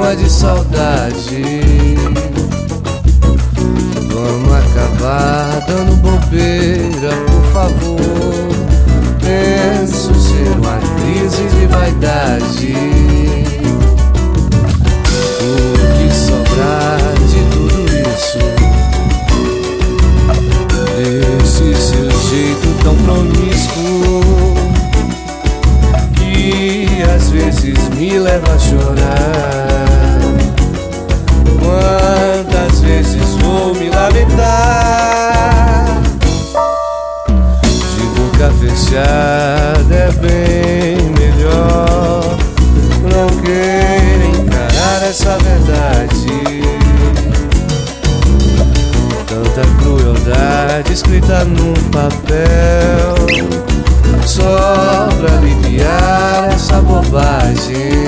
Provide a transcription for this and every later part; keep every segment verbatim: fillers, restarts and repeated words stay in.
cama de saudade. Vamos acabar dando bobeira, por favor. Penso ser uma crise de vaidade. O que sobrar de tudo isso, desse seu jeito tão promíscuo, que às vezes me leva a chorar. Quantas vezes vou me lamentar? De boca fechada é bem melhor. Não quero encarar essa verdade. Tanta crueldade escrita num papel, só pra aliviar essa bobagem.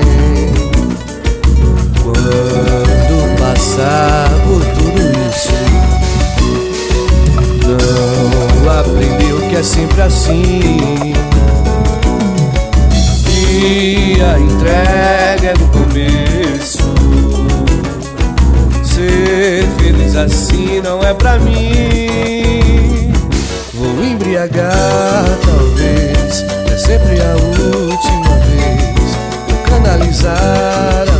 Quando passar por tudo isso, não aprendeu que é sempre assim, e a entrega é no começo. Ser feliz assim não é pra mim. Vou embriagar talvez, é sempre a última vez. Vou canalizar